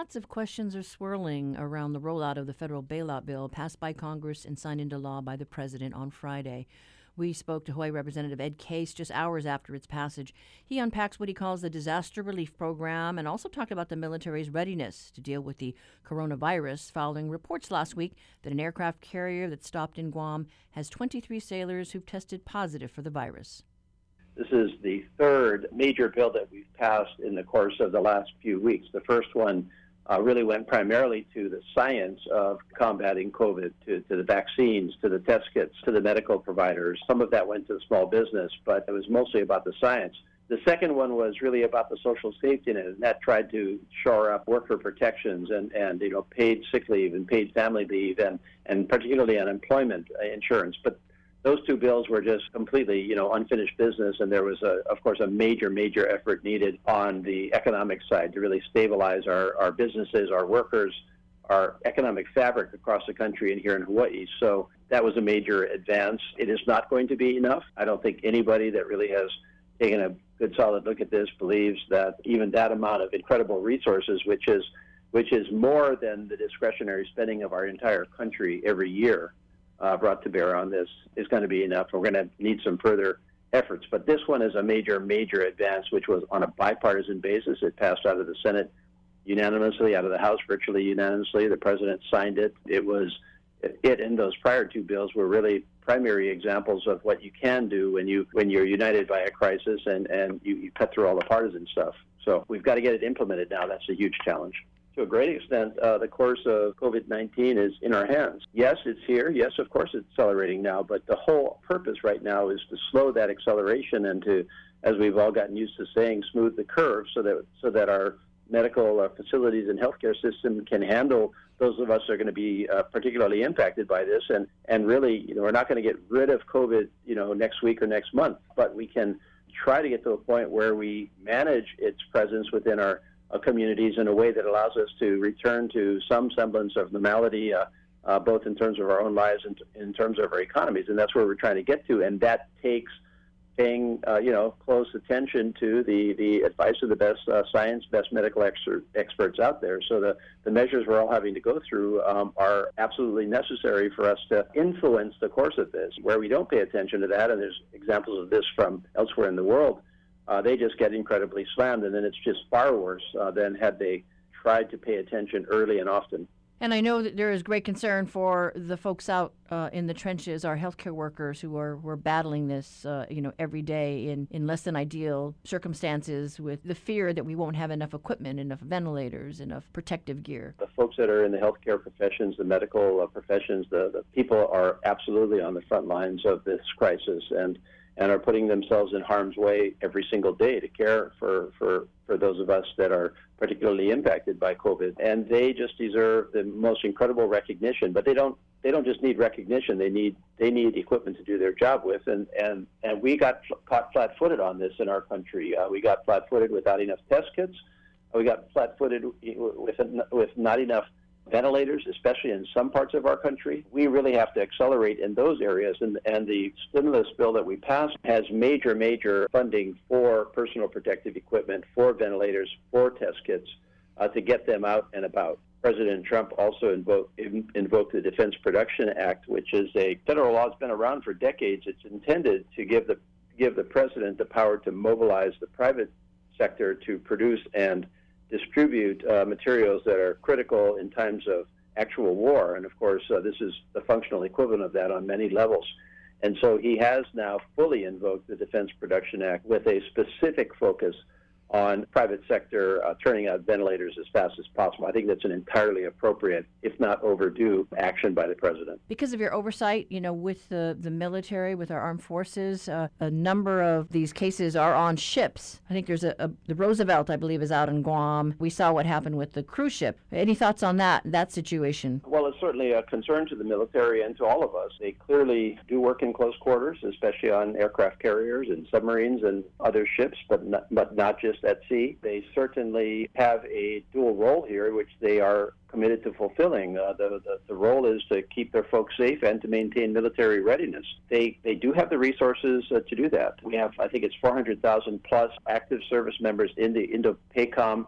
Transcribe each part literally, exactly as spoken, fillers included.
Lots of questions are swirling around the rollout of the federal bailout bill passed by Congress and signed into law by the president on Friday. We spoke to Hawaii Representative Ed Case just hours after its passage. He unpacks what he calls the disaster relief program and also talked about the military's readiness to deal with the coronavirus following reports last week that an aircraft carrier that stopped in Guam has twenty-three sailors who've tested positive for the virus. This is the third major bill that we've passed in the course of the last few weeks. The first one uh, really went primarily to the science of combating COVID, to, to the vaccines, to the test kits, to the medical providers. Some of that went to the small business, but it was mostly about the science. The second one was really about the social safety net, and that tried to shore up worker protections and, and you know, paid sick leave and paid family leave and, and particularly unemployment insurance. But those two bills were just completely, you know, unfinished business, and there was, a, of course, a major, major effort needed on the economic side to really stabilize our, our businesses, our workers, our economic fabric across the country and here in Hawaii. So that was a major advance. It is not going to be enough. I don't think anybody that really has taken a good, solid look at this believes that even that amount of incredible resources, which is, which is more than the discretionary spending of our entire country every year, Uh, brought to bear on this, is going to be enough. We're going to need some further efforts. But this one is a major, major advance, which was on a bipartisan basis. It passed out of the Senate unanimously, out of the House virtually unanimously. The president signed it. It was, it and those prior two bills were really primary examples of what you can do when, you, when you're united by a crisis and, and you, you cut through all the partisan stuff. So we've got to get it implemented now. That's a huge challenge. To a great extent, uh, the course of COVID nineteen is in our hands. Yes, it's here. Yes, of course, it's accelerating now. But the whole purpose right now is to slow that acceleration and to, as we've all gotten used to saying, smooth the curve so that so that our medical uh, facilities and healthcare system can handle those of us who are going to be uh, particularly impacted by this. And, and really, you know, we're not going to get rid of COVID, you know, next week or next month, but we can try to get to a point where we manage its presence within our Uh, communities in a way that allows us to return to some semblance of normality, uh, uh, both in terms of our own lives and in terms of our economies. And that's where we're trying to get to. And that takes paying, uh, you know, close attention to the, the advice of the best uh, science, best medical ex- experts out there. So the, the measures we're all having to go through um, are absolutely necessary for us to influence the course of this. Where we don't pay attention to that, and there's examples of this from elsewhere in the world, Uh, they just get incredibly slammed, and then it's just far worse uh, than had they tried to pay attention early and often. And I know that there is great concern for the folks out uh, in the trenches, our healthcare workers who are were battling this, uh, you know, every day in, in less than ideal circumstances, with the fear that we won't have enough equipment, enough ventilators, enough protective gear. The folks that are in the healthcare professions, the medical uh, professions, the, the people are absolutely on the front lines of this crisis, and and are putting themselves in harm's way every single day to care for, for, for those of us that are particularly impacted by COVID. And they just deserve the most incredible recognition. But they don't they don't just need recognition. They need they need equipment to do their job with. And, and, and we got caught flat-footed on this in our country. Uh, we got flat-footed without enough test kits. We got flat-footed with, with not enough ventilators, especially in some parts of our country. We really have to accelerate in those areas, and, and the stimulus bill that we passed has major, major funding for personal protective equipment, for ventilators, for test kits, uh, to get them out and about. President Trump also invoked, invoked the Defense Production Act, which is a federal law that's been around for decades. It's intended to give the, give the president the power to mobilize the private sector to produce and distribute uh, materials that are critical in times of actual war. And of course, uh, this is the functional equivalent of that on many levels. And so he has now fully invoked the Defense Production Act with a specific focus on private sector uh, turning out ventilators as fast as possible. I think that's an entirely appropriate, if not overdue, action by the president. Because of your oversight, you know, with the, the military, with our armed forces, uh, a number of these cases are on ships. I think there's a, a the Roosevelt, I believe, is out in Guam. We saw what happened with the cruise ship. Any thoughts on that, that situation? Well, it's certainly a concern to the military and to all of us. They clearly do work in close quarters, especially on aircraft carriers and submarines and other ships, but not, but not just at sea. They certainly have a dual role here, which they are committed to fulfilling. Uh, the, the, the role is to keep their folks safe and to maintain military readiness. They they do have the resources uh, to do that. We have, I think it's four hundred thousand plus active service members in the Indo-PACOM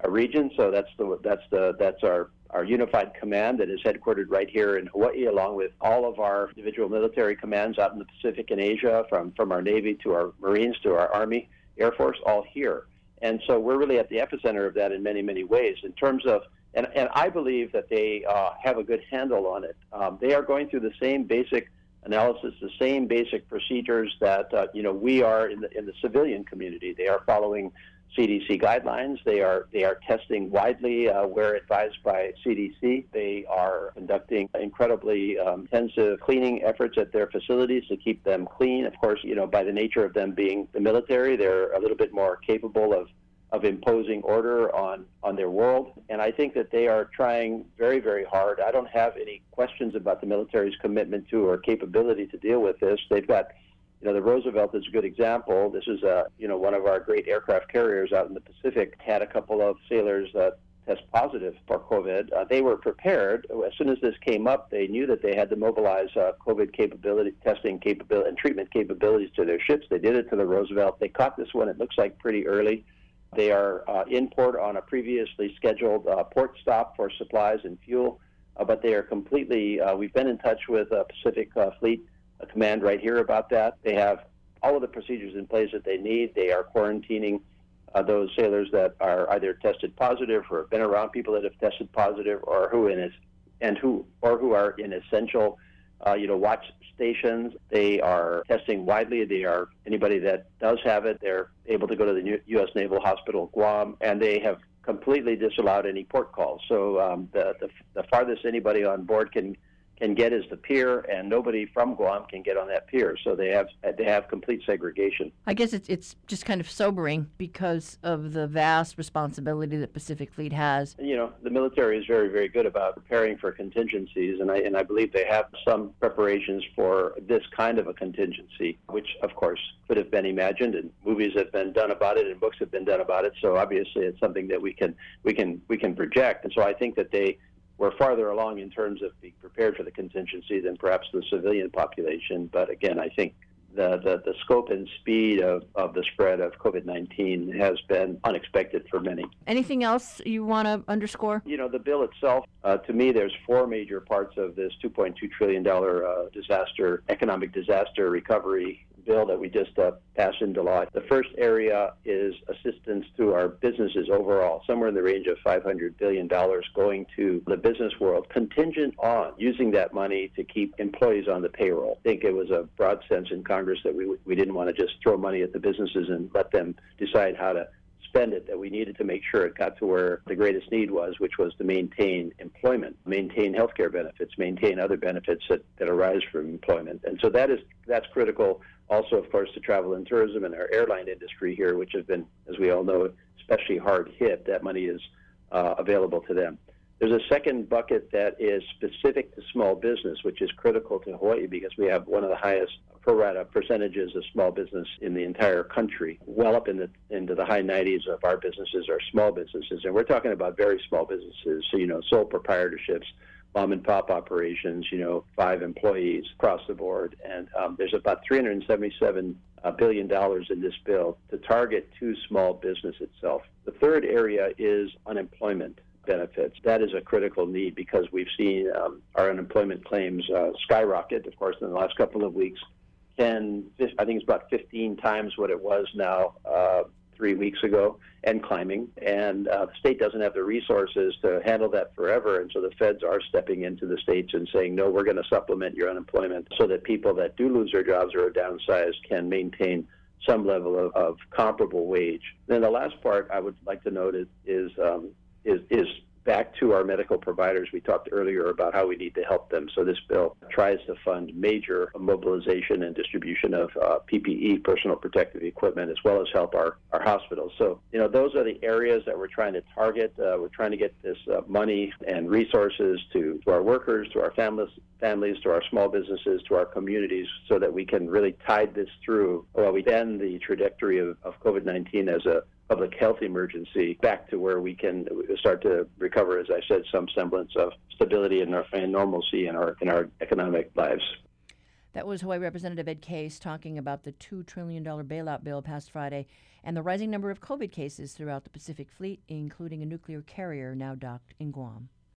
uh, region. So that's the that's the that's our our unified command that is headquartered right here in Hawaii, along with all of our individual military commands out in the Pacific and Asia, from from our Navy to our Marines to our Army, Air Force, all here. And so we're really at the epicenter of that in many, many ways in terms of, and, and I believe that they uh, have a good handle on it. Um, they are going through the same basic analysis, the same basic procedures that, uh, you know, we are in the, in the civilian community. They are following C D C guidelines. They are they are testing widely uh, where advised by C D C. They are conducting incredibly um, intensive cleaning efforts at their facilities to keep them clean. Of course, you know, by the nature of them being the military, they're a little bit more capable of of imposing order on, on their world. And I think that they are trying very, very hard. I don't have any questions about the military's commitment to or capability to deal with this. They've got, you know, the Roosevelt is a good example. This is, a, you know, one of our great aircraft carriers out in the Pacific, had a couple of sailors uh, test positive for COVID. Uh, they were prepared. As soon as this came up, they knew that they had to mobilize uh, COVID capability, testing capability, and treatment capabilities to their ships. They did it to the Roosevelt. They caught this one, it looks like, pretty early. They are uh, in port on a previously scheduled uh, port stop for supplies and fuel, uh, but they are completely, uh, we've been in touch with uh, Pacific uh, Fleet uh, Command right here about that. They have all of the procedures in place that they need. They are quarantining uh, those sailors that are either tested positive or have been around people that have tested positive, or who in is, and who or who are in essential Uh, you know, watch stations. They are testing widely. They are, anybody that does have it, they're able to go to the U S Naval Hospital, Guam, and they have completely disallowed any port calls. So um, the, the the farthest anybody on board can can get is the pier, and nobody from Guam can get on that pier. So they have they have complete segregation. I guess it's it's just kind of sobering because of the vast responsibility that Pacific Fleet has. You know, the military is very, very good about preparing for contingencies, and I and I believe they have some preparations for this kind of a contingency, which of course could have been imagined, and movies have been done about it, and books have been done about it. So obviously, it's something that we can we can we can project. And so I think that they we're farther along in terms of being prepared for the contingency than perhaps the civilian population. But again, I think the, the, the scope and speed of, of the spread of COVID nineteen has been unexpected for many. Anything else you want to underscore? You know, the bill itself, uh, to me, there's four major parts of this two point two trillion dollars uh, disaster, economic disaster recovery bill that we just uh, passed into law. The first area is assistance to our businesses overall, somewhere in the range of five hundred billion dollars going to the business world, contingent on using that money to keep employees on the payroll. I think it was a broad sense in Congress that we we didn't want to just throw money at the businesses and let them decide how to spend it, that we needed to make sure it got to where the greatest need was, which was to maintain employment, maintain health care benefits, maintain other benefits that, that arise from employment. And so that is that's critical. Also, of course, to travel and tourism and our airline industry here, which have been, as we all know, especially hard hit. That money is uh, available to them. There's a second bucket that is specific to small business, which is critical to Hawaii because we have one of the highest pro rata percentages of small business in the entire country. Well up in the into the high nineties of our businesses are small businesses, and we're talking about very small businesses. So, you know, sole proprietorships, mom and pop operations, you know, five employees across the board. And um, there's about three hundred seventy-seven uh, billion dollars in this bill to target to small business itself. The third area is unemployment benefits. That is a critical need because we've seen um, our unemployment claims uh, skyrocket, of course, in the last couple of weeks. ten, I think it's about fifteen times what it was now uh, three weeks ago, and climbing. And uh, the state doesn't have the resources to handle that forever, and so the feds are stepping into the states and saying, no, we're going to supplement your unemployment so that people that do lose their jobs or are downsized can maintain some level of, of comparable wage. Then the last part I would like to note is, is um, Is, is back to our medical providers. We talked earlier about how we need to help them. So this bill tries to fund major mobilization and distribution of uh, P P E, personal protective equipment, as well as help our, our hospitals. So, you know, those are the areas that we're trying to target. Uh, we're trying to get this uh, money and resources to, to our workers, to our families, families, to our small businesses, to our communities, so that we can really tide this through while we bend the trajectory of, of COVID nineteen as a public health emergency back to where we can start to recover, as I said, some semblance of stability and, and normalcy in our in our economic lives. That was Hawaii Representative Ed Case talking about the two trillion dollars bailout bill passed Friday and the rising number of COVID cases throughout the Pacific Fleet, including a nuclear carrier now docked in Guam.